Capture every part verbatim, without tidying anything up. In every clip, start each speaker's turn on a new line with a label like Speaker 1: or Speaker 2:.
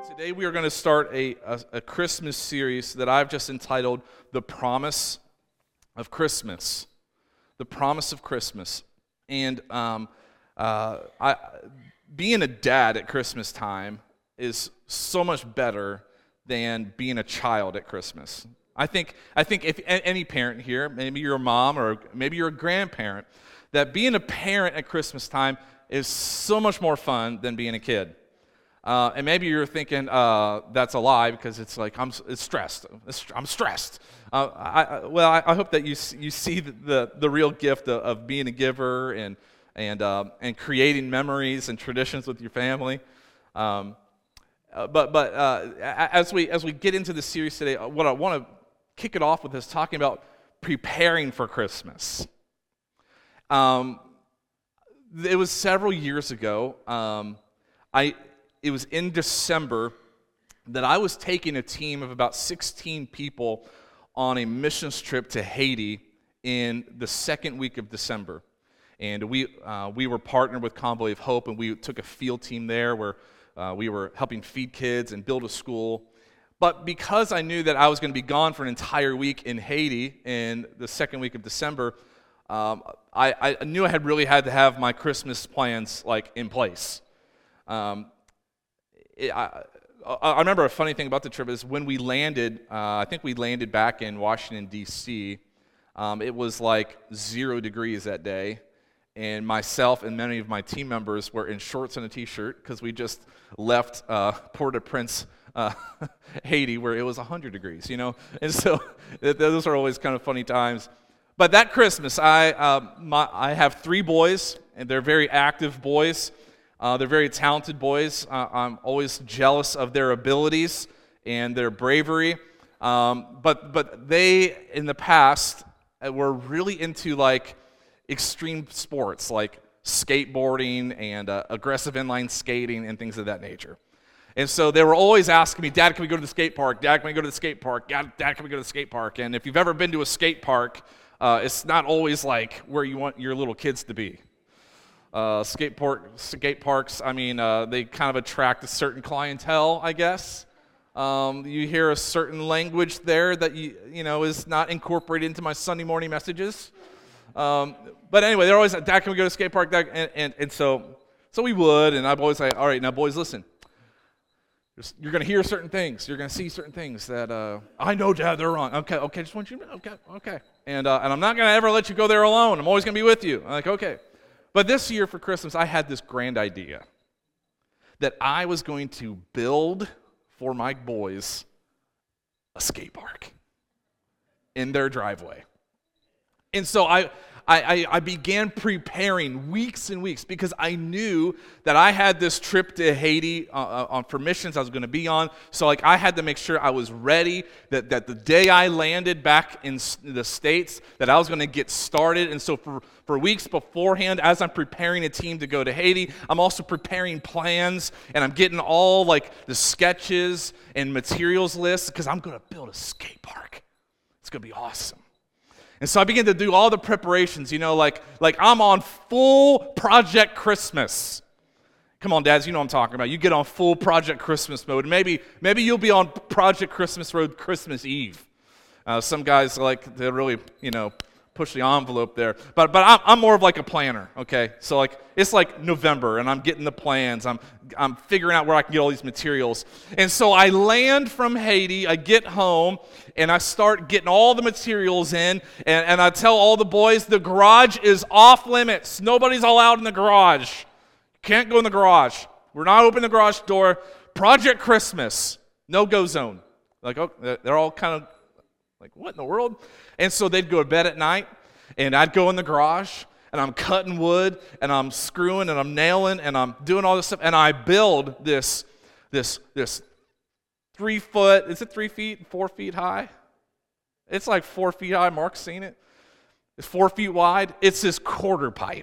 Speaker 1: Today we are going to start a, a, a Christmas series that I've just entitled The Promise of Christmas. The Promise of Christmas. And um, uh, I, being a dad at Christmas time is so much better than being a child at Christmas. I think I think if any parent here, maybe you're a mom or maybe you're a grandparent, that being a parent at Christmas time is so much more fun than being a kid. Uh, and maybe you're thinking uh, that's a lie because it's like I'm it's stressed. It's, I'm stressed. Uh, I, I, well, I, I hope that you you see the the, the real gift of, of being a giver and and uh, and creating memories and traditions with your family. Um, uh, but but uh, as we as we get into the series today, what I want to kick it off with is talking about preparing for Christmas. Um, it was several years ago. Um, I. It was in December that I was taking a team of about sixteen people on a missions trip to Haiti in the second week of December. And we uh, we were partnered with Convoy of Hope, and we took a field team there where uh, we were helping feed kids and build a school. But because I knew that I was going to be gone for an entire week in Haiti in the second week of December, um, I, I knew I had really had to have my Christmas plans like in place. Um, I, I remember a funny thing about the trip is when we landed, uh, I think we landed back in Washington, D C, um, it was like zero degrees that day, and myself and many of my team members were in shorts and a t-shirt because we just left uh, Port-au-Prince, uh, Haiti, where it was one hundred degrees, you know, and so those are always kind of funny times. But that Christmas, I, uh, my, I have three boys, and they're very active boys. Uh, they're very talented boys. Uh, I'm always jealous of their abilities and their bravery. Um, but but they, in the past, uh, were really into like extreme sports, like skateboarding and uh, aggressive inline skating and things of that nature. And so they were always asking me, Dad, can we go to the skate park? Dad, can we go to the skate park? Dad, Dad can we go to the skate park? And if you've ever been to a skate park, uh, it's not always like where you want your little kids to be. Uh, skate, park, skate parks, I mean, uh, they kind of attract a certain clientele, I guess. Um, you hear a certain language there that you you know is not incorporated into my Sunday morning messages. Um, but anyway, they're always like, Dad, can we go to the skate park? Dad? And, and, and so so we would, and I'd always say, all right, now boys, listen. You're going to hear certain things. You're going to see certain things that, uh, I know, Dad, they're wrong. Okay, okay, just want you to know. Okay, okay. And, uh, and I'm not going to ever let you go there alone. I'm always going to be with you. I'm like, okay. But this year for Christmas, I had this grand idea that I was going to build for my boys a skate park in their driveway. And so I, I, I began preparing weeks and weeks because I knew that I had this trip to Haiti uh, on for missions I was going to be on. So like I had to make sure I was ready, that, that the day I landed back in the States, that I was going to get started. And so for, for weeks beforehand, as I'm preparing a team to go to Haiti, I'm also preparing plans, and I'm getting all like the sketches and materials lists because I'm going to build a skate park. It's going to be awesome. And so I began to do all the preparations, you know, like like I'm on full Project Christmas. Come on, dads, you know what I'm talking about. You get on full Project Christmas mode. Maybe maybe you'll be on Project Christmas mode Christmas Eve. Uh, some guys like to really, you know, push the envelope there. But but I'm, I'm more of like a planner, okay? So like it's like November, and I'm getting the plans. I'm I'm figuring out where I can get all these materials. And so I land from Haiti, I get home, and I start getting all the materials in, and, and I tell all the boys, the garage is off limits. Nobody's allowed in the garage. Can't go in the garage. We're not opening the garage door. Project Christmas, no-go zone. Like, oh, they're all kind of like, what in the world? And so they'd go to bed at night, and I'd go in the garage, and I'm cutting wood, and I'm screwing, and I'm nailing, and I'm doing all this stuff, and I build this, this, this three foot, is it three feet, four feet high? It's like four feet high, Mark's seen it. It's four feet wide. It's this quarter pipe.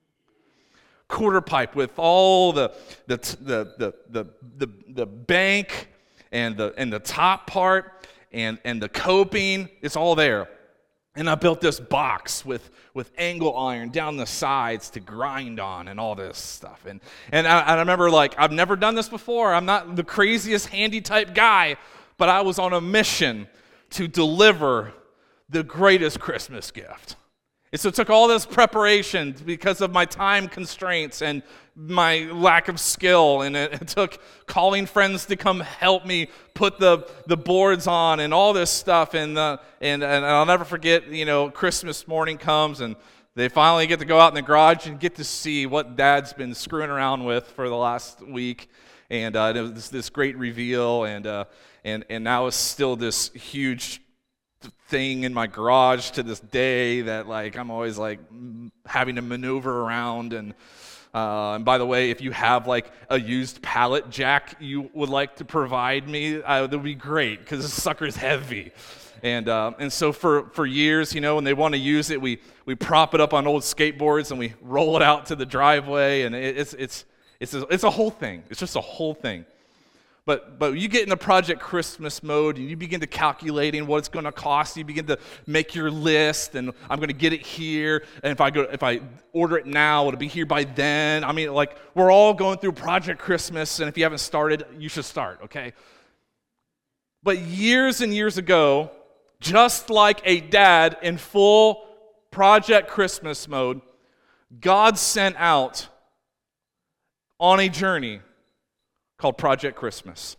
Speaker 1: Quarter pipe with all the, the, the, the, the, the, the bank and the, and the top part, and, and the coping, it's all there. And I built this box with, with angle iron down the sides to grind on and all this stuff. And, and I, I remember, like, I've never done this before. I'm not the craziest handy type guy, but I was on a mission to deliver the greatest Christmas gift. And so it took all this preparation because of my time constraints and my lack of skill, and it, it took calling friends to come help me put the, the boards on and all this stuff. And, uh, and and I'll never forget, you know, Christmas morning comes and they finally get to go out in the garage and get to see what Dad's been screwing around with for the last week. And uh, it was this great reveal, and uh, and and now it's still this huge thing in my garage to this day that, like, I'm always like having to maneuver around. And uh, and by the way, if you have like a used pallet jack you would like to provide me, uh, that would be great, because this sucker's heavy. And uh, and so for, for years, you know, when they want to use it, we we prop it up on old skateboards and we roll it out to the driveway, and it, it's it's it's a, it's a whole thing. It's just a whole thing. But but you get into Project Christmas mode and you begin to calculating what it's going to cost. You begin to make your list, and I'm going to get it here. And if I go, if I order it now, it'll be here by then. I mean, like, we're all going through Project Christmas, and if you haven't started, you should start, okay? But years and years ago, just like a dad in full Project Christmas mode, God sent out on a journey called Project Christmas.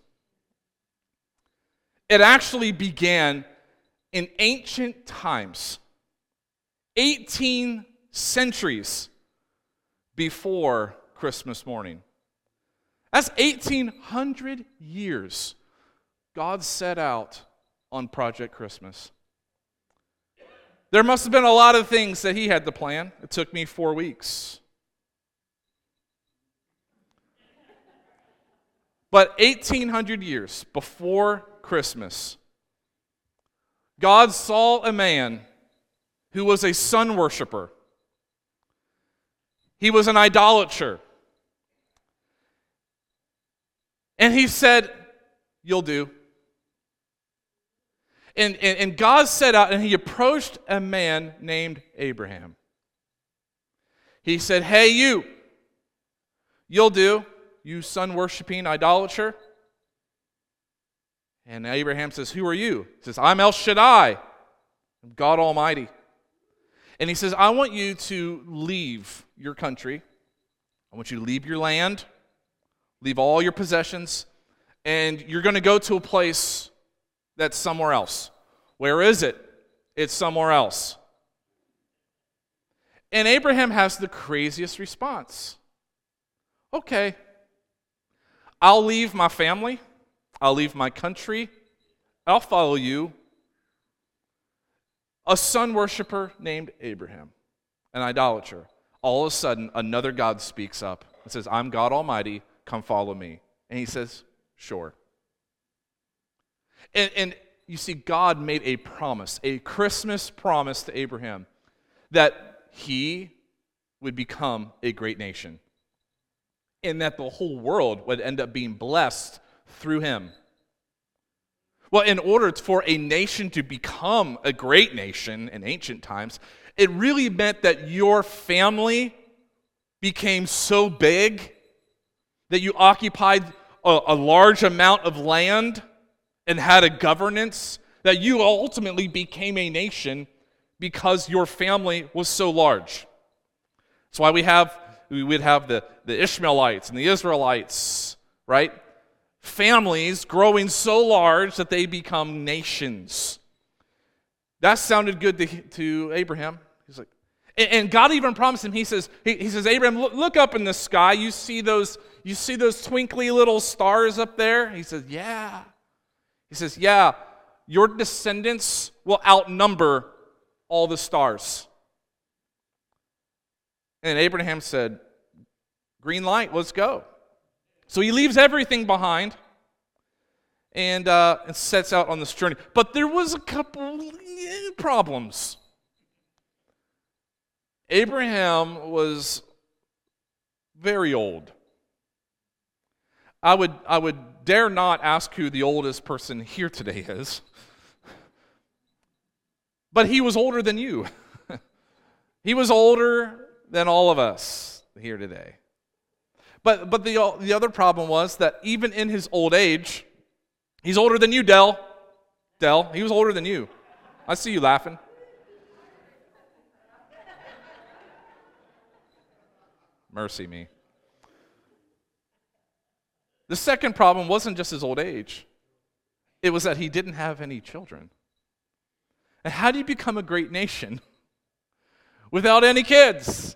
Speaker 1: It actually began in ancient times, eighteen centuries before Christmas morning. That's eighteen hundred years God set out on Project Christmas. There must have been a lot of things that he had to plan. It took me four weeks. But eighteen hundred years before Christmas, God saw a man who was a sun worshiper. He was an idolater. And he said, "You'll do." And, and, and God set out, and he approached a man named Abraham. He said, "Hey, you, you'll do. You sun-worshiping idolater." And Abraham says, "Who are you?" He says, "I'm El Shaddai, God Almighty." And he says, "I want you to leave your country. I want you to leave your land, leave all your possessions, and you're going to go to a place that's somewhere else." Where is it? It's somewhere else. And Abraham has the craziest response. "Okay. I'll leave my family, I'll leave my country, I'll follow you." A sun worshiper named Abraham, an idolater. All of a sudden, another God speaks up and says, "I'm God Almighty, come follow me." And he says, "Sure." And, and you see, God made a promise, a Christmas promise to Abraham, that he would become a great nation, and that the whole world would end up being blessed through him. Well, in order for a nation to become a great nation in ancient times, it really meant that your family became so big that you occupied a, a large amount of land and had a governance, that you ultimately became a nation because your family was so large. That's why we have we would have the, the Ishmaelites and the Israelites, right? Families growing so large that they become nations. That sounded good to, to Abraham. He's like, and, and God even promised him. He says, he, he says, "Abraham, look, look up in the sky. You see those, you see those twinkly little stars up there?" He says, "Yeah." He says, "Yeah, your descendants will outnumber all the stars." And Abraham said, "Green light, let's go." So he leaves everything behind and, uh, and sets out on this journey. But there was a couple problems. Abraham was very old. I would, I would dare not ask who the oldest person here today is. But he was older than you. He was older than all of us here today. But but the, the other problem was that even in his old age, he's older than you, Dell. Dell, he was older than you. I see you laughing. Mercy me. The second problem wasn't just his old age. It was that he didn't have any children. And how do you become a great nation without any kids?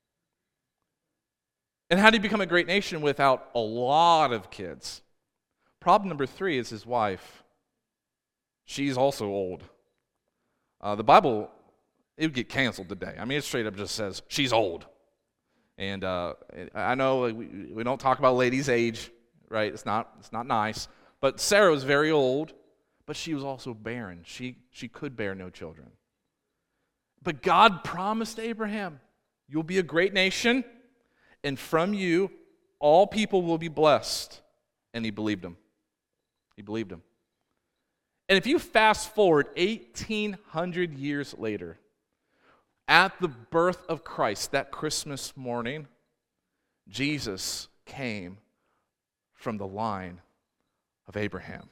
Speaker 1: And how do you become a great nation without a lot of kids? Problem number three is his wife. She's also old. Uh, the Bible, it would get canceled today. I mean, it straight up just says, she's old. And uh, I know we, we don't talk about ladies' age, right? It's not, it's not nice. But Sarah was very old, but she was also barren. She, she could bear no children. But God promised Abraham, you'll be a great nation, and from you, all people will be blessed. And he believed him. He believed him. And if you fast forward eighteen hundred years later, at the birth of Christ, that Christmas morning, Jesus came from the line of Abraham.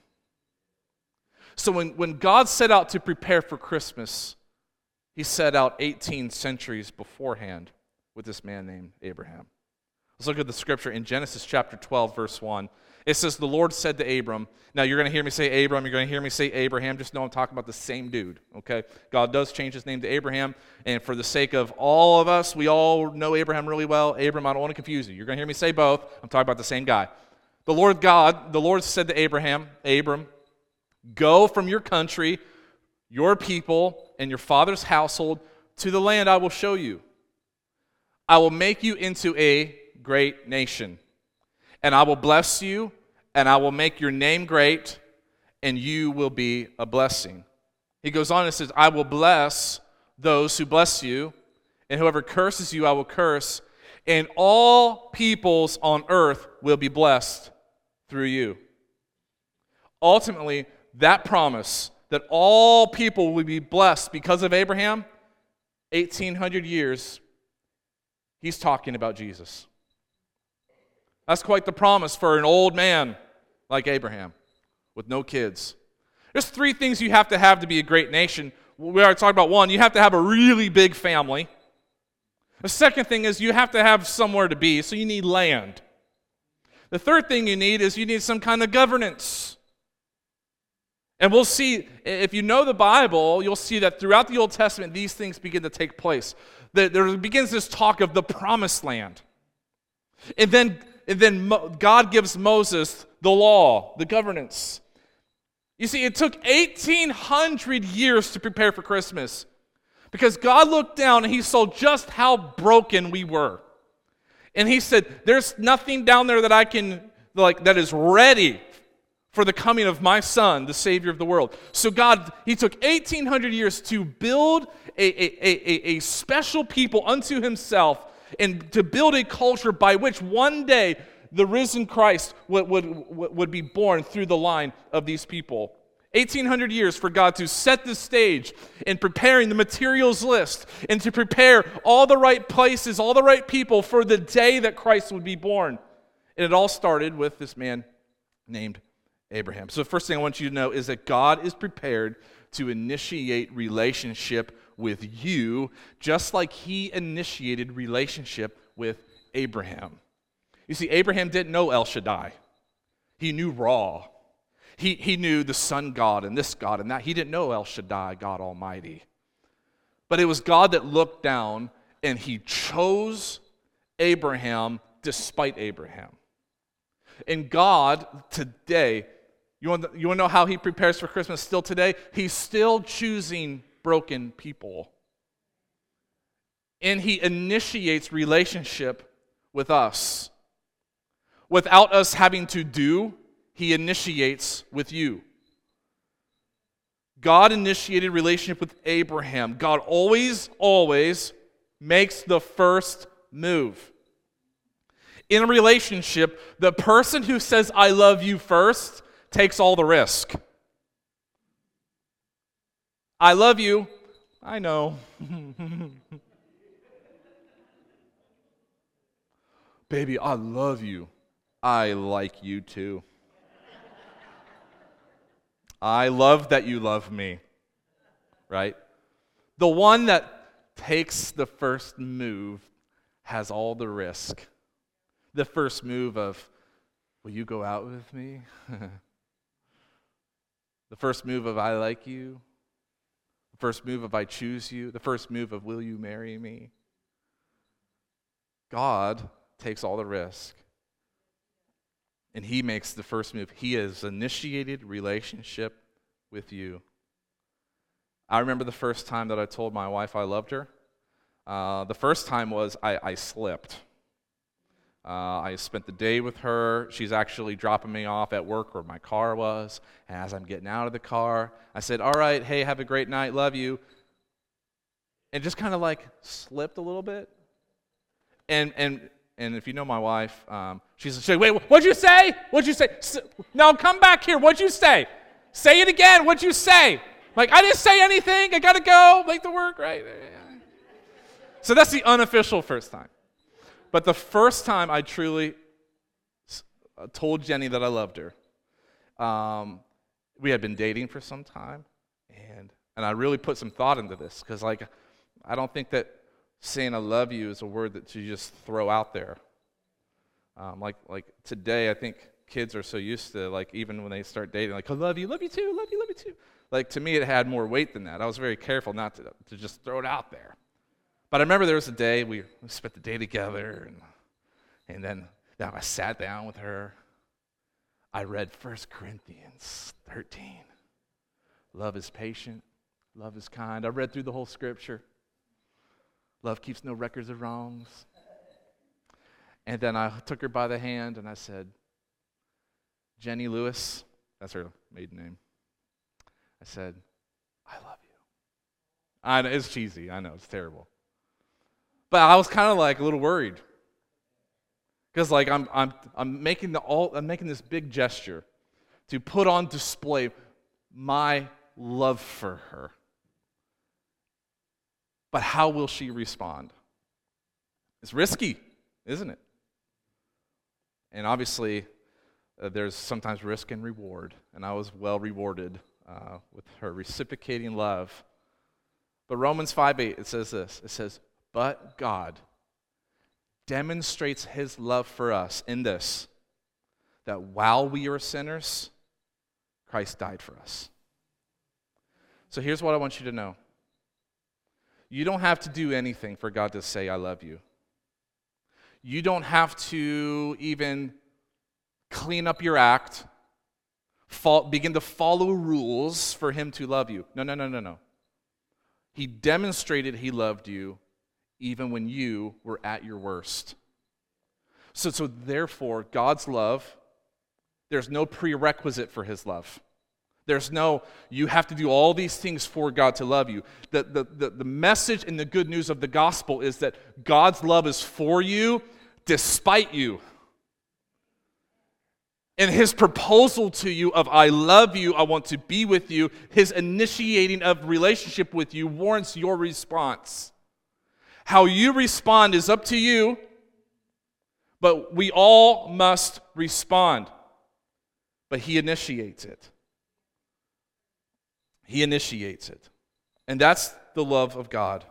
Speaker 1: So when, when God set out to prepare for Christmas, he set out eighteen centuries beforehand with this man named Abraham. Let's look at the scripture in Genesis chapter twelve, verse one. It says, the Lord said to Abram, now you're going to hear me say Abram, you're going to hear me say Abraham, just know I'm talking about the same dude, okay? God does change his name to Abraham, and for the sake of all of us, we all know Abraham really well. Abram, I don't want to confuse you. You're going to hear me say both. I'm talking about the same guy. The Lord God, the Lord said to Abraham, Abram, go from your country, your people, and your father's household to the land I will show you. I will make you into a great nation. And I will bless you, and I will make your name great, and you will be a blessing. He goes on and says, I will bless those who bless you, and whoever curses you I will curse, and all peoples on earth will be blessed through you. Ultimately, that promise that all people will be blessed because of Abraham, eighteen hundred years, he's talking about Jesus. That's quite the promise for an old man like Abraham with no kids. There's three things you have to have to be a great nation. We already talked about one. You have to have a really big family. The second thing is you have to have somewhere to be, so you need land. The third thing you need is you need some kind of governance. And we'll see, if you know the Bible, you'll see that throughout the Old Testament, these things begin to take place. There begins this talk of the promised land. And then And then God gives Moses the law, the governance. You see, it took eighteen hundred years to prepare for Christmas because God looked down and he saw just how broken we were. And he said, there's nothing down there that I can, like, that is ready for the coming of my son, the Savior of the world. So God, he took eighteen hundred years to build a, a, a, a special people unto himself, and to build a culture by which one day the risen Christ would, would, would be born through the line of these people. eighteen hundred years for God to set the stage in preparing the materials list and to prepare all the right places, all the right people for the day that Christ would be born. And it all started with this man named Abraham. So the first thing I want you to know is that God is prepared to initiate relationship with you, just like he initiated relationship with Abraham. You see, Abraham didn't know El Shaddai. He knew Ra. He, he knew the sun God and this God and that. He didn't know El Shaddai, God Almighty. But it was God that looked down and he chose Abraham despite Abraham. And God today, you want, you want to know how he prepares for Christmas still today? He's still choosing broken people. And he initiates relationship with us. Without us having to do, he initiates with you. God initiated relationship with Abraham. God always, always makes the first move. In a relationship, the person who says, I love you first, takes all the risk. I love you, I know. Baby, I love you. I like you too. I love that you love me. Right? The one that takes the first move has all the risk. The first move of, will you go out with me? The first move of, I like you. The first move of, I choose you. The first move of, will you marry me? God takes all the risk. And he makes the first move. He has initiated relationship with you. I remember the first time that I told my wife I loved her. Uh, the first time was I, I slipped. Uh, I spent the day with her. She's actually dropping me off at work where my car was. And as I'm getting out of the car, I said, all right, hey, have a great night, love you. And just kind of like slipped a little bit. And and and if you know my wife, um, she's, she's like, wait, what'd you say? What'd you say? S- no, come back here. What'd you say? Say it again. What'd you say? Like, I didn't say anything. I got to go. Make the work, right? So that's the unofficial first time. But the first time I truly told Jenny that I loved her, um, we had been dating for some time, and and I really put some thought into this, because, like, I don't think that saying I love you is a word that you just throw out there. Um, like like today, I think kids are so used to, like, even when they start dating, like, I love you, love you too, love you, love you too. Like, to me, it had more weight than that. I was very careful not to, to just throw it out there. But I remember there was a day we spent the day together, and and then, then I sat down with her. I read First Corinthians thirteen. Love is patient. Love is kind. I read through the whole scripture. Love keeps no records of wrongs. And then I took her by the hand, and I said, Jenny Lewis, that's her maiden name. I said, I love you. I know, it's cheesy. I know, it's terrible. But I was kind of like a little worried, because like I'm I'm I'm making the all I'm making this big gesture to put on display my love for her. But how will she respond? It's risky, isn't it? And obviously, uh, there's sometimes risk and reward, and I was well rewarded uh, with her reciprocating love. But Romans five eight, it says this. It says, but God demonstrates his love for us in this, that while we are sinners, Christ died for us. So here's what I want you to know. You don't have to do anything for God to say, I love you. You don't have to even clean up your act, fall, begin to follow rules for him to love you. No, no, no, no, no. He demonstrated he loved you even when you were at your worst. So, so therefore, God's love, there's no prerequisite for his love. There's no, you have to do all these things for God to love you. The, the, the, the message and the good news of the gospel is that God's love is for you despite you. And his proposal to you of, I love you, I want to be with you, his initiating of relationship with you warrants your response. How you respond is up to you, but we all must respond. But he initiates it. He initiates it. And that's the love of God.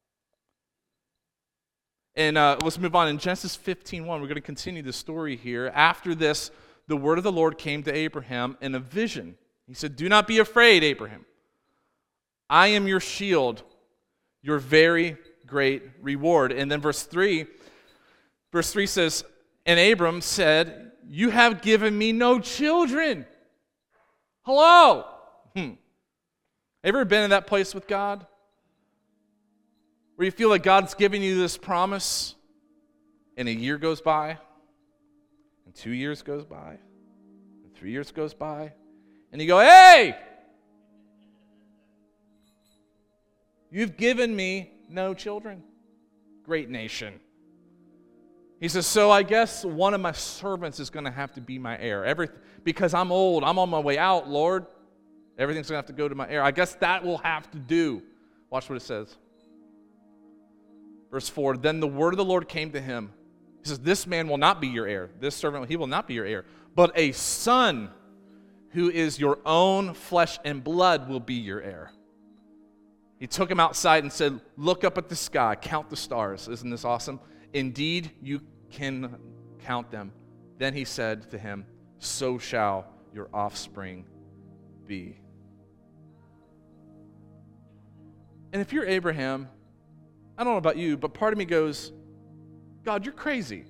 Speaker 1: And uh, let's move on. In Genesis fifteen one, we're going to continue the story here. After this, the word of the Lord came to Abraham in a vision. He said, do not be afraid, Abraham. I am your shield, your very great reward. And then verse three, verse three says, and Abram said, you have given me no children. Hello. Hmm. Ever been in that place with God? Where you feel like God's giving you this promise, and a year goes by, and two years goes by, and three years goes by, and you go, hey! You've given me no children. Great nation. He says, so I guess one of my servants is going to have to be my heir. Every, because I'm old, I'm on my way out, Lord. Everything's going to have to go to my heir. I guess that will have to do. Watch what it says. Verse four, then the word of the Lord came to him. He says, this man will not be your heir. This servant, he will not be your heir. But a son who is your own flesh and blood will be your heir. He took him outside and said, look up at the sky, count the stars. Isn't this awesome? Indeed, you can count them. Then he said to him, so shall your offspring be. And if you're Abraham, I don't know about you, but part of me goes, God, you're crazy.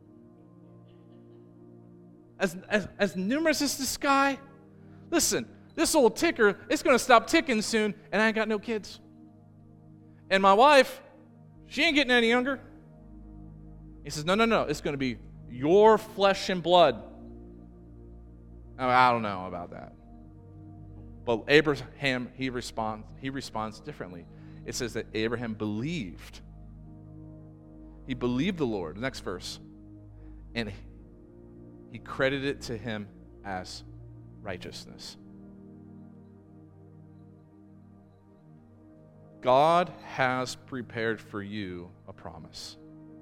Speaker 1: As, as, as numerous as the sky, listen, this old ticker, it's going to stop ticking soon, and I ain't got no kids. And my wife, she ain't getting any younger. He says, no, no, no, it's going to be your flesh and blood. I don't know about that. But Abraham, he responds, he responds differently. It says that Abraham believed. He believed the Lord. The next verse. And he credited it to him as righteousness. God has prepared for you a promise.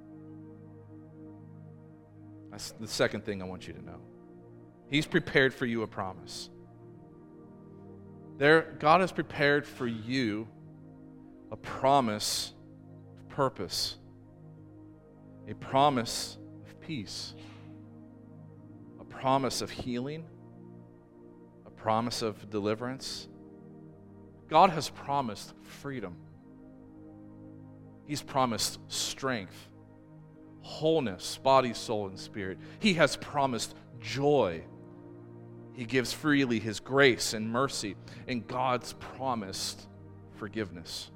Speaker 1: That's the second thing I want you to know. He's prepared for you a promise. There, God has prepared for you a promise of purpose, a promise of peace, a promise of healing, a promise of deliverance. God has promised freedom. He's promised strength, wholeness, body, soul, and spirit. He has promised joy. He gives freely His grace and mercy, and God's promised forgiveness.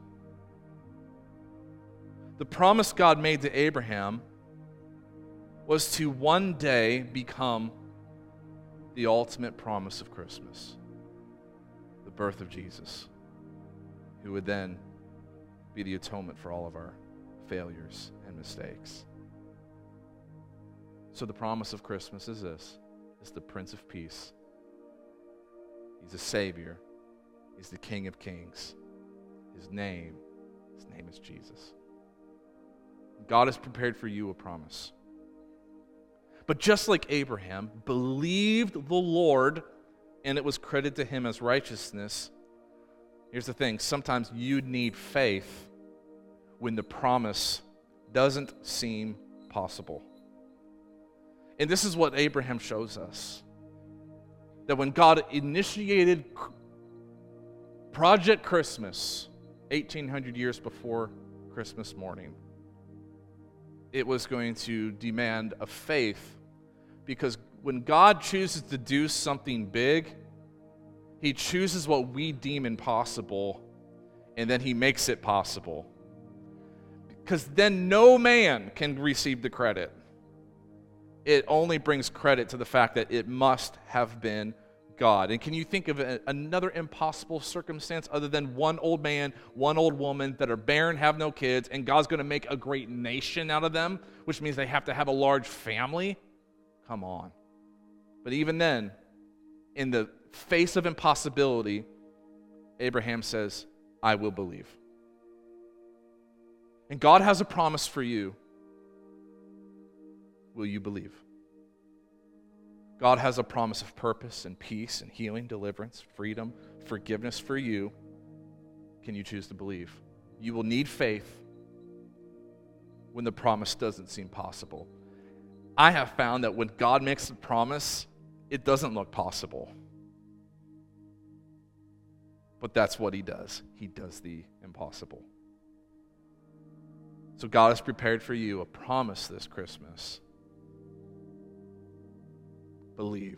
Speaker 1: The promise God made to Abraham was to one day become the ultimate promise of Christmas, the birth of Jesus, who would then be the atonement for all of our failures and mistakes. So the promise of Christmas is this: it's the Prince of Peace. He's a Savior. He's the King of Kings. His name, his name is Jesus. God has prepared for you a promise. But just like Abraham believed the Lord and it was credited to him as righteousness, here's the thing: sometimes you need faith when the promise doesn't seem possible. And this is what Abraham shows us. That when God initiated Project Christmas eighteen hundred years before Christmas morning, it was going to demand a faith, because when God chooses to do something big, He chooses what we deem impossible, and then He makes it possible. Because then no man can receive the credit. It only brings credit to the fact that it must have been God. And can you think of a, another impossible circumstance other than one old man, one old woman that are barren, have no kids, and God's going to make a great nation out of them, which means they have to have a large family? Come on. But even then, in the face of impossibility, Abraham says, I will believe. And God has a promise for you. Will you believe? God has a promise of purpose and peace and healing, deliverance, freedom, forgiveness for you. Can you choose to believe? You will need faith when the promise doesn't seem possible. I have found that when God makes a promise, it doesn't look possible. But that's what He does. He does the impossible. So God has prepared for you a promise this Christmas. Believe.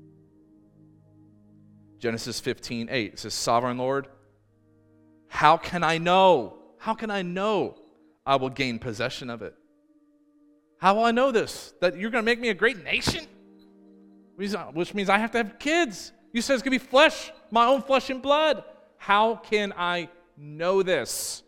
Speaker 1: Genesis fifteen eight says, Sovereign Lord, how can I know? How can I know I will gain possession of it? How will I know this? That you're going to make me a great nation? Which means I have to have kids. You said it's going to be flesh, my own flesh and blood. How can I know this?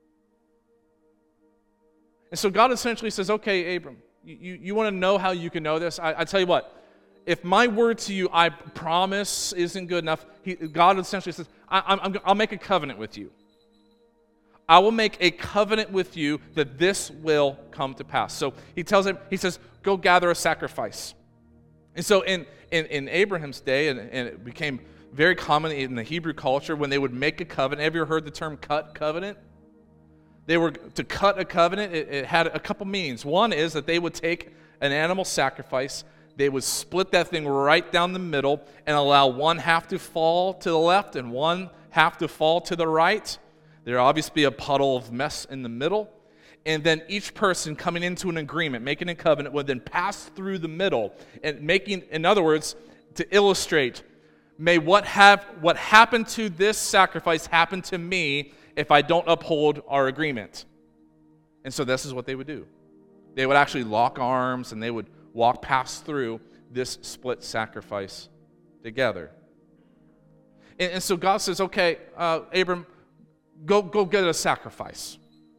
Speaker 1: And so God essentially says, okay, Abram, you, you, you want to know how you can know this? I, I tell you what. If my word to you, I promise, isn't good enough, he, God essentially says, I, I'm, I'll make a covenant with you. I will make a covenant with you that this will come to pass. So he tells him, he says, go gather a sacrifice. And so in, in, in Abraham's day, and, and it became very common in the Hebrew culture, when they would make a covenant, have you ever heard the term cut covenant? They were to cut a covenant, it, it had a couple meanings. One is that they would take an animal sacrifice, they would split that thing right down the middle and allow one half to fall to the left and one half to fall to the right. There would obviously be a puddle of mess in the middle. And then each person coming into an agreement, making a covenant, would then pass through the middle and making, in other words, to illustrate, may what have what happened to this sacrifice happen to me if I don't uphold our agreement. And so this is what they would do. They would actually lock arms and they would walk past through this split sacrifice together. And, and so God says, okay, uh, Abram, go, go get a sacrifice.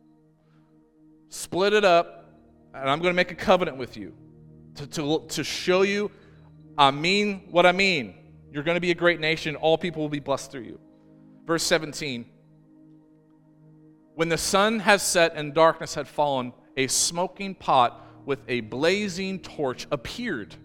Speaker 1: Split it up, and I'm going to make a covenant with you to, to, to show you I mean what I mean. You're going to be a great nation. All people will be blessed through you. Verse seventeen. When the sun has set and darkness had fallen, a smoking pot with a blazing torch appeared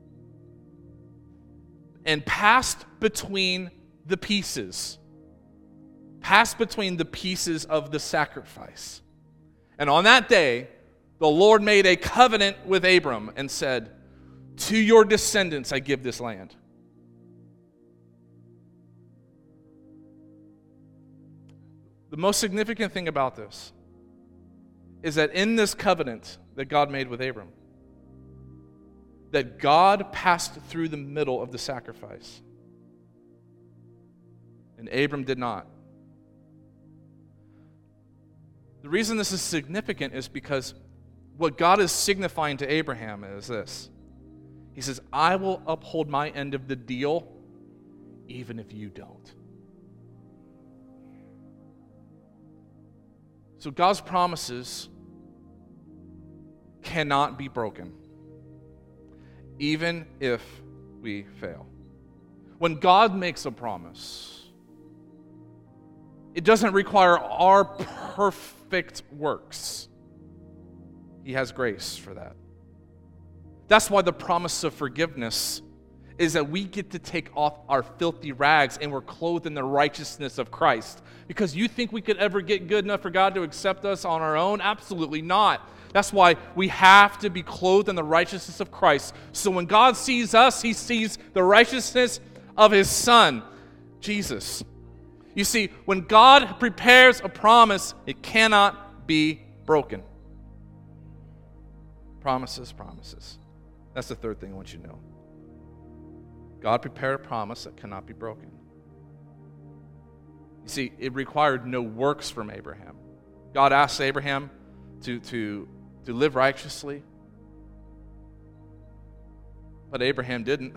Speaker 1: and passed between the pieces. Passed between the pieces of the sacrifice. And on that day, the Lord made a covenant with Abram and said, to your descendants I give this land. The most significant thing about this is that in this covenant that God made with Abram, that God passed through the middle of the sacrifice. And Abram did not. The reason this is significant is because what God is signifying to Abraham is this. He says, I will uphold my end of the deal even if you don't. So God's promises cannot be broken, even if we fail. When God makes a promise, it doesn't require our perfect works. He has grace for that. That's why the promise of forgiveness is that we get to take off our filthy rags and we're clothed in the righteousness of Christ. Because you think we could ever get good enough for God to accept us on our own? Absolutely not. That's why we have to be clothed in the righteousness of Christ. So when God sees us, he sees the righteousness of his Son, Jesus. You see, when God prepares a promise, it cannot be broken. Promises, promises. That's the third thing I want you to know. God prepared a promise that cannot be broken. You see, it required no works from Abraham. God asked Abraham to, to, to live righteously, but Abraham didn't.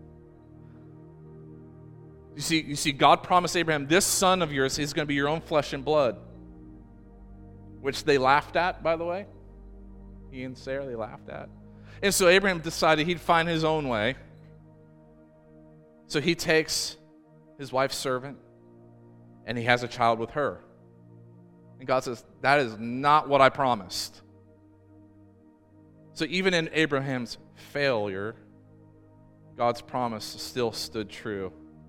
Speaker 1: You see, you see, God promised Abraham, this son of yours is going to be your own flesh and blood, which they laughed at, by the way. He and Sarah, they laughed at. And so Abraham decided he'd find his own way. So he takes his wife's servant and he has a child with her. And God says, that is not what I promised. So even in Abraham's failure, God's promise still stood true.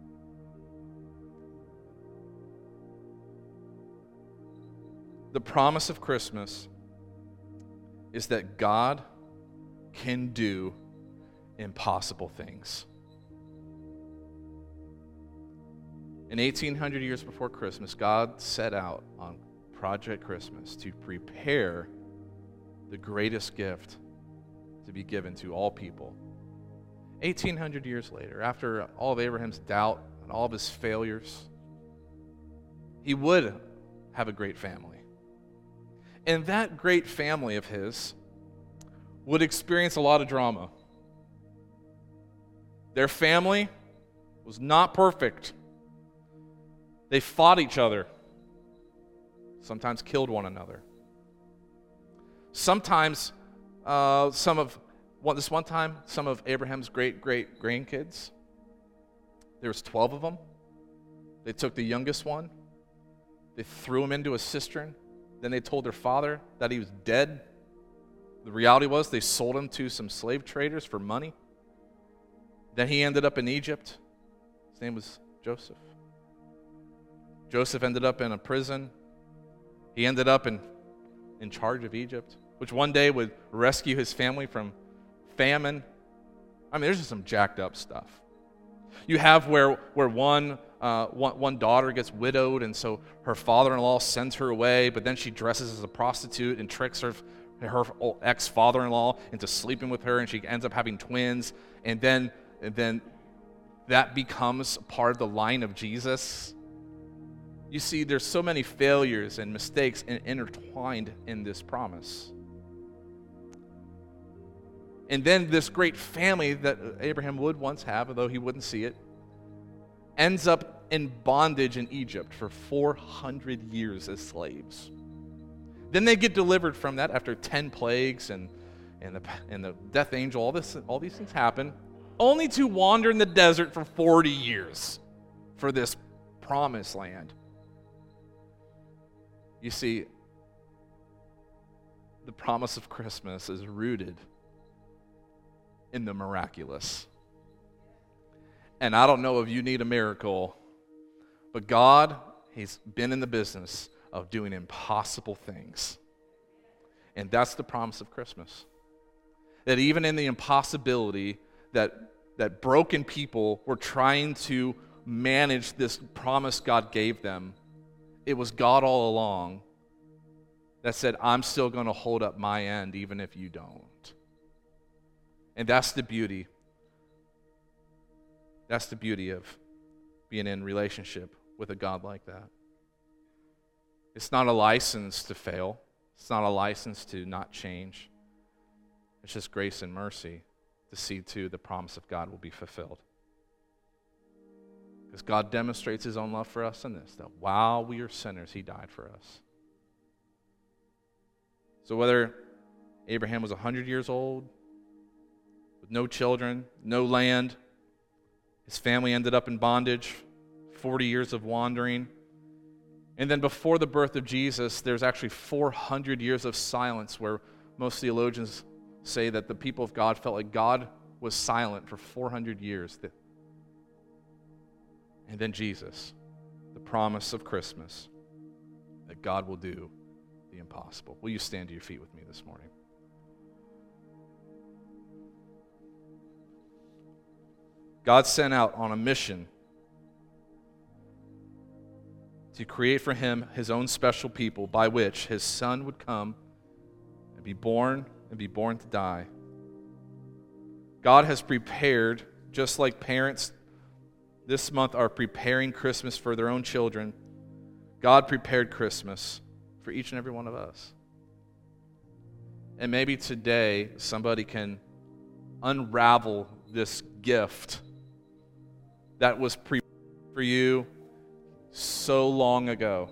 Speaker 1: The promise of Christmas is that God can do impossible things. In eighteen hundred years before Christmas, God set out on Project Christmas to prepare the greatest gift to be given to all people. eighteen hundred years later, after all of Abraham's doubt and all of his failures, he would have a great family. And that great family of his would experience a lot of drama. Their family was not perfect. They fought each other, sometimes killed one another. Sometimes, uh, some of, well, this one time, some of Abraham's great-great grandkids, there was twelve of them. They took the youngest one, They threw him into a cistern. Then they told their father that he was dead. The reality was they sold him to some slave traders for money. Then he ended up in Egypt. His name was Joseph. Joseph ended up in a prison. He ended up in, in charge of Egypt, which one day would rescue his family from famine. I mean, there's just some jacked up stuff. You have where, where one, uh, one, one daughter gets widowed, and so her father-in-law sends her away, but then she dresses as a prostitute and tricks her, her ex-father-in-law into sleeping with her, and she ends up having twins, and then, and then that becomes part of the line of Jesus. You see, there's so many failures and mistakes intertwined in this promise. And then this great family that Abraham would once have, although he wouldn't see it, ends up in bondage in Egypt for four hundred years as slaves. Then they get delivered from that after ten plagues and, and, the, and the death angel, all, this, all these things happen, only to wander in the desert for forty years for this promised land. You see, the promise of Christmas is rooted in the miraculous. And I don't know if you need a miracle, but God, He's been in the business of doing impossible things. And that's the promise of Christmas. That even in the impossibility that, that broken people were trying to manage this promise God gave them, it was God all along that said, I'm still going to hold up my end even if you don't. And that's the beauty. That's the beauty of being in relationship with a God like that. It's not a license to fail. It's not a license to not change. It's just grace and mercy to see to the promise of God will be fulfilled. Because God demonstrates His own love for us in this, that while we are sinners, He died for us. So whether Abraham was one hundred years old, with no children, no land, his family ended up in bondage, forty years of wandering, and then before the birth of Jesus, there's actually four hundred years of silence where most theologians say that the people of God felt like God was silent for four hundred years. And then Jesus, the promise of Christmas, that God will do the impossible. Will you stand to your feet with me this morning? God sent out on a mission to create for Him His own special people by which His Son would come and be born and be born to die. God has prepared, just like parents this month are preparing Christmas for their own children, God prepared Christmas for each and every one of us. And maybe today somebody can unravel this gift that was prepared for you so long ago.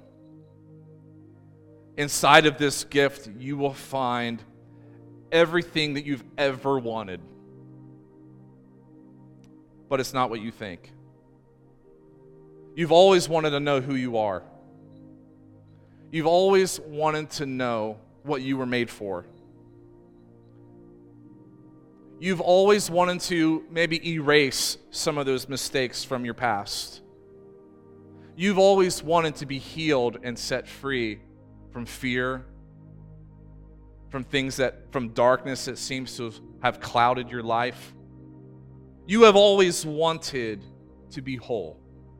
Speaker 1: Inside of this gift, you will find everything that you've ever wanted. But it's not what you think. You've always wanted to know who you are. You've always wanted to know what you were made for. You've always wanted to maybe erase some of those mistakes from your past. You've always wanted to be healed and set free from fear, from things that, from darkness that seems to have clouded your life. You have always wanted to be whole.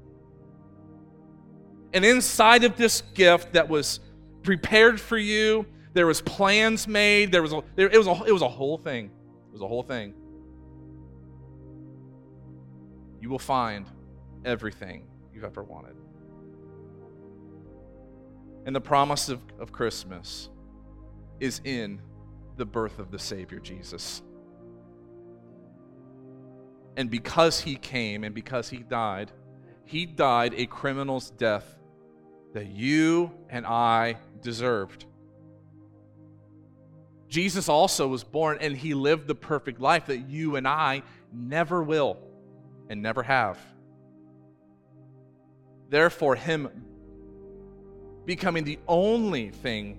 Speaker 1: And inside of this gift that was prepared for you, there was plans made. There was a, there, it was a, it was a whole thing. It was a whole thing. You will find everything you've ever wanted. And the promise of, of Christmas is in the birth of the Savior, Jesus. And because He came and because He died, He died a criminal's death that you and I deserved. Jesus also was born and He lived the perfect life that you and I never will and never have. Therefore, Him becoming the only thing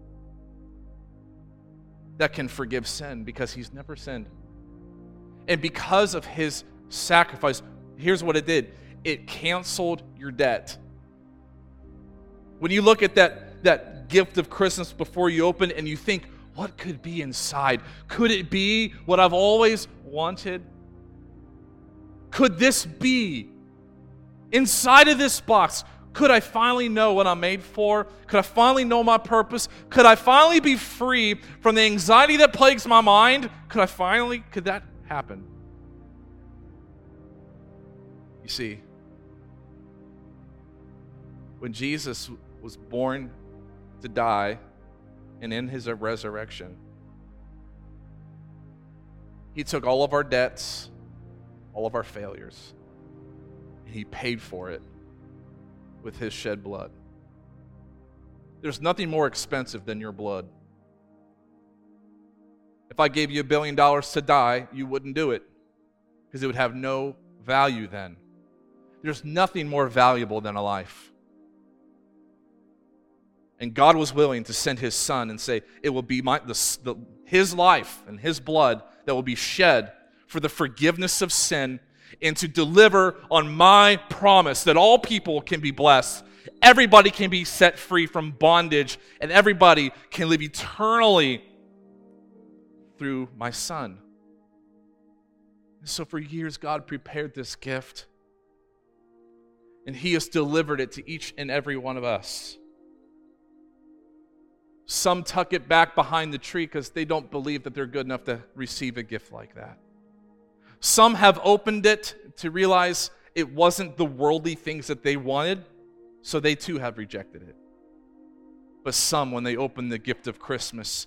Speaker 1: that can forgive sin, because he's never sinned. And because of his sacrifice, here's what it did. It canceled your debt. When you look at that, that gift of Christmas before you open and you think, what could be inside? Could it be what I've always wanted? Could this be inside of this box? Could I finally know what I'm made for? Could I finally know my purpose? Could I finally be free from the anxiety that plagues my mind? Could I finally, could that happen? You see, when Jesus was born to die and in his resurrection, he took all of our debts, all of our failures, and he paid for it with his shed blood. There's nothing more expensive than your blood. If I gave you a billion dollars to die, you wouldn't do it, because it would have no value then. There's nothing more valuable than a life. And God was willing to send his son and say, it will be my, the, the, his life and his blood that will be shed for the forgiveness of sin, and to deliver on my promise that all people can be blessed, everybody can be set free from bondage, and everybody can live eternally through my son. And so for years, God prepared this gift, and he has delivered it to each and every one of us. Some tuck it back behind the tree because they don't believe that they're good enough to receive a gift like that. Some have opened it to realize it wasn't the worldly things that they wanted, so they too have rejected it. But some, when they open the gift of Christmas,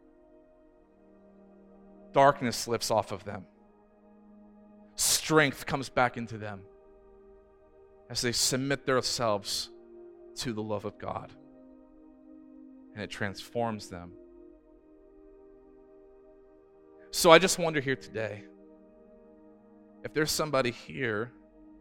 Speaker 1: darkness lifts off of them. Strength comes back into them as they submit themselves to the love of God. And it transforms them. So I just wonder here today, if there's somebody here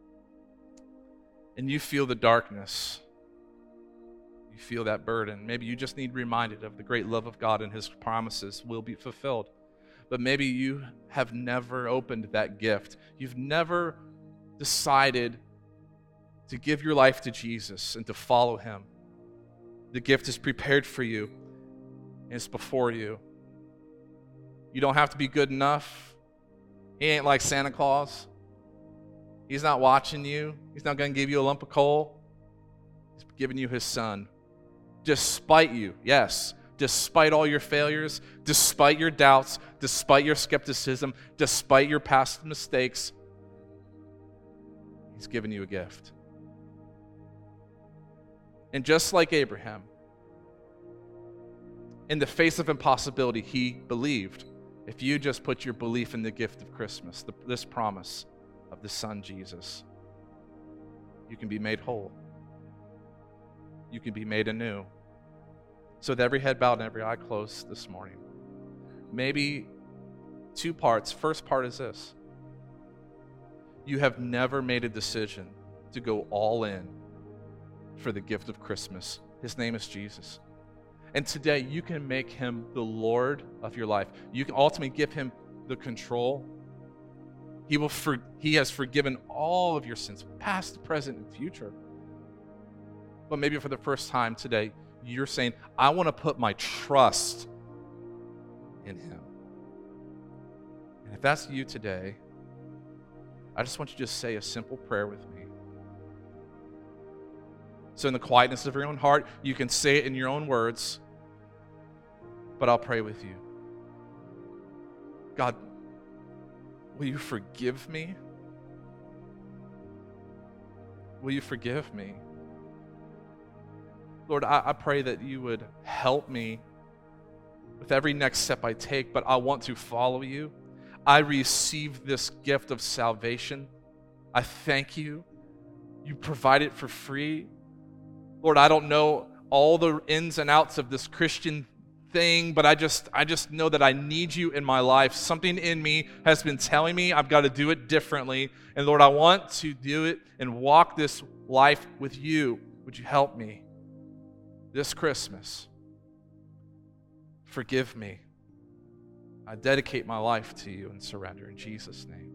Speaker 1: and you feel the darkness, you feel that burden, maybe you just need reminded of the great love of God and his promises will be fulfilled. But maybe you have never opened that gift. You've never decided to give your life to Jesus and to follow him. The gift is prepared for you, and it's before you. You don't have to be good enough. He ain't like Santa Claus. He's not watching you. He's not going to give you a lump of coal. He's giving you his son. Despite you, yes, despite all your failures, despite your doubts, despite your skepticism, despite your past mistakes, he's given you a gift. And just like Abraham, in the face of impossibility, he believed. If you just put your belief in the gift of Christmas, the, this promise of the Son Jesus, you can be made whole. You can be made anew. So with every head bowed and every eye closed this morning, maybe two parts. First part is this. You have never made a decision to go all in for the gift of Christmas. His name is Jesus. And today you can make him the Lord of your life. You can ultimately give him the control. He will for, he has forgiven all of your sins, past, present, and future. But maybe for the first time today, you're saying, I want to put my trust in him. And if that's you today, I just want you to just say a simple prayer with me. So in the quietness of your own heart, you can say it in your own words, but I'll pray with you. God, will you forgive me? Will you forgive me? Lord, I, I pray that you would help me with every next step I take, but I want to follow you. I receive this gift of salvation. I thank you. You provide it for free. Lord, I don't know all the ins and outs of this Christian thing, but I just I just know that I need you in my life. Something in me has been telling me I've got to do it differently. And Lord, I want to do it and walk this life with you. Would you help me? this Christmas, forgive me. I dedicate my life to you and surrender in Jesus' name.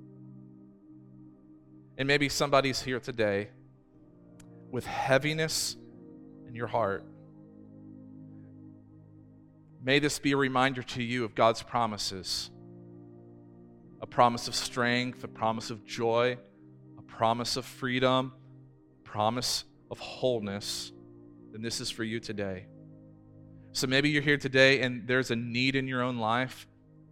Speaker 1: And maybe somebody's here today with heaviness in your heart. May this be a reminder to you of God's promises. A promise of strength, a promise of joy, a promise of freedom, a promise of wholeness. And this is for you today. So maybe you're here today and there's a need in your own life.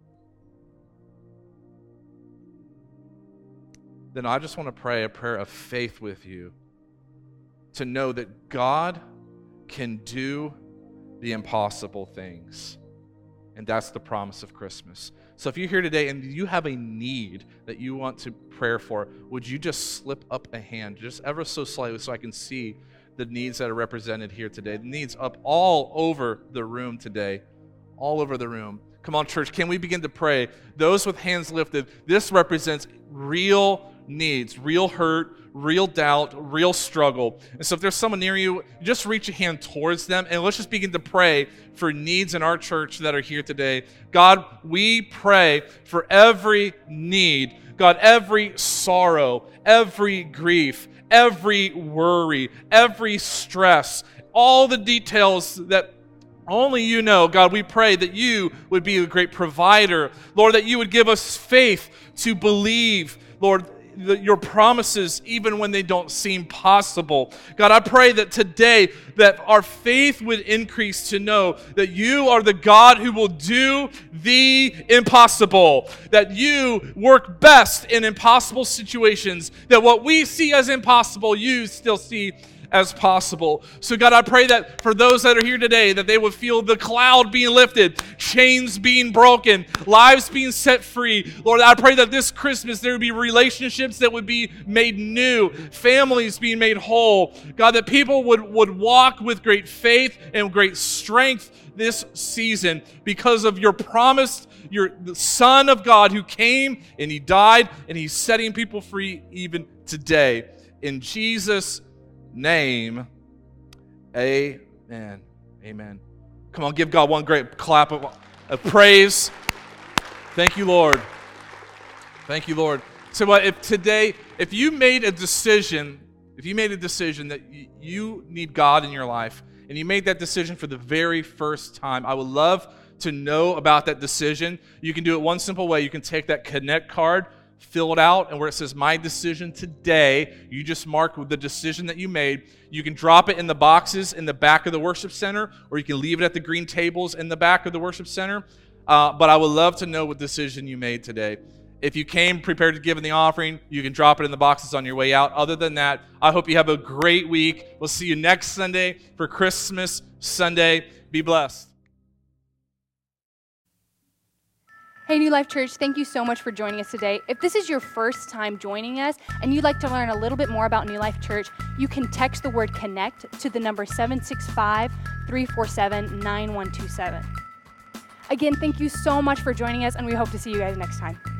Speaker 1: Then I just want to pray a prayer of faith with you to know that God can do the impossible things. And that's the promise of Christmas. So if you're here today and you have a need that you want to pray for, would you just slip up a hand, just ever so slightly, so I can see the needs that are represented here today? The needs up all over the room today, all over the room. Come on, church, can we begin to pray? Those with hands lifted, this represents real needs, real hurt, real doubt, real struggle. And so if there's someone near you, just reach a hand towards them and let's just begin to pray for needs in our church that are here today. God, we pray for every need. God, every sorrow, every grief, every worry, every stress, all the details that only you know. God, we pray that you would be a great provider. Lord, that you would give us faith to believe, Lord, the, your promises even when they don't seem possible. God, I pray that today that our faith would increase to know that you are the God who will do the impossible, that you work best in impossible situations, that what we see as impossible, you still see as possible. So God, I pray that for those that are here today, that they would feel the cloud being lifted, chains being broken, lives being set free. Lord, I pray that this Christmas there would be relationships that would be made new, families being made whole. God, that people would, would walk with great faith and great strength this season because of your promise, your the Son of God who came and he died and he's setting people free even today. In Jesus' name, amen. Amen. Come on, give God one great clap of, of praise. Thank you, Lord. Thank you, Lord. So what if today, if you made a decision, if you made a decision that y- you need God in your life, and you made that decision for the very first time, I would love to know about that decision. You can do it one simple way. You can take that Connect card, fill it out, and where it says my decision today, you just mark the decision that you made. You can drop it in the boxes in the back of the worship center, or you can leave it at the green tables in the back of the worship center. Uh, but I would love to know what decision you made today. If you came prepared to give in the offering, you can drop it in the boxes on your way out. Other than that, I hope you have a great week. We'll see you next Sunday for Christmas Sunday. Be blessed.
Speaker 2: Hey, New Life Church, thank you so much for joining us today. If this is your first time joining us and you'd like to learn a little bit more about New Life Church, you can text the word CONNECT to the number seven six five, three four seven, nine one two seven. Again, thank you so much for joining us, and we hope to see you guys next time.